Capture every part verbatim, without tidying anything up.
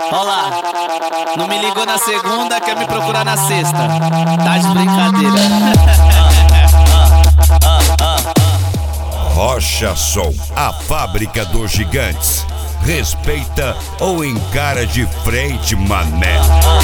Ó lá, não me ligou na segunda, quer me procurar na sexta. Tá de brincadeira. Rocha Som, a fábrica dos gigantes. Respeita ou encara de frente, mané.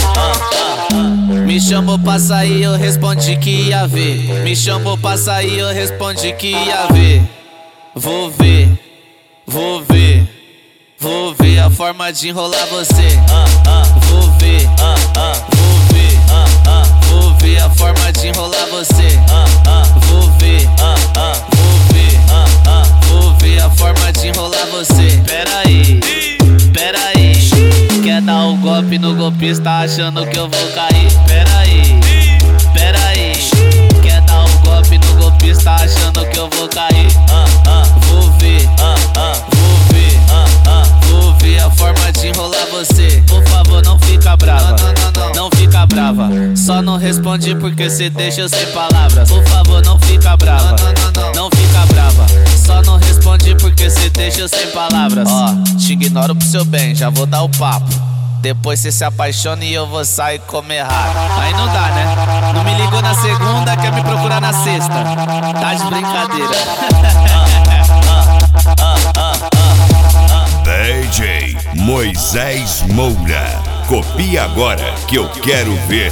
Me chamou pra sair, eu respondi que ia ver. Me chamou pra sair, eu respondi que ia ver. Vou ver, vou ver, vou ver a forma de enrolar você. Vou ver, vou ver, vou ver a forma de enrolar você. Vou ver, vou ver, vou ver a forma de enrolar você. Pera aí, pera aí, quer dar o golpe no golpista achando que eu vou cair? Pera aí, pera aí, quer dar o golpe no golpista achando que eu vou cair? Vou ver, vou ver, vou ver a forma de enrolar você. Por favor, não fica brava, não fica brava. Só não responde porque cê deixa eu sem palavras. Por favor, não fica brava, não fica brava. Só não responde porque cê deixa eu sem palavras. Ó, te ignoro pro seu bem, já vou dar o papo. Depois cê se apaixona e eu vou sair comer rato. Aí não dá, né? Não me ligou na segunda, quer me procurar na sexta. Tá de brincadeira. D J Moisés Moura. Copia agora que eu quero ver.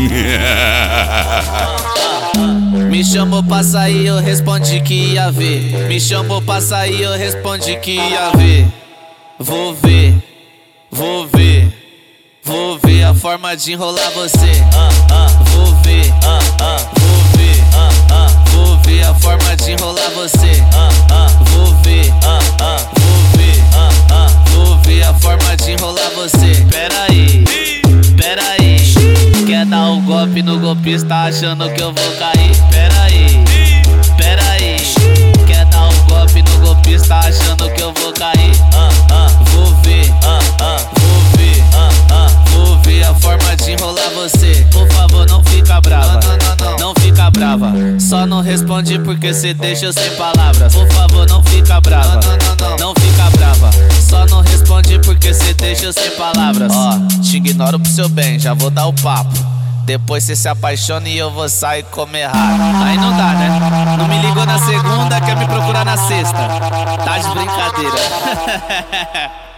Me chamou pra sair, eu respondi que ia ver. Me chamou pra sair, eu respondi que ia ver. Vou ver, vou ver, vou ver a forma de enrolar você. Vou ver, vou ver, vou ver a forma de enrolar você. Vou ver, vou ver, vou ver a forma de enrolar você. Pera aí, pera aí, quer dar o golpe no golpista achando que eu vou cair? Pera aí, pera aí, quer dar o golpe no golpista achando que eu vou cair? Vou ver, vou ver, vou ver a forma de enrolar você. Por favor, não fica brava, não fica brava. Só não responde porque cê deixa eu sem palavras. Por favor, não fica brava, não fica brava. Só não responde porque cê deixa eu sem palavras. Ó, te ignoro pro seu bem, já vou dar o papo. Depois cê se apaixona e eu vou sair comer rato. Aí não dá, né? Não me ligou na segunda, quer me procurar na sexta. Tá de brincadeira.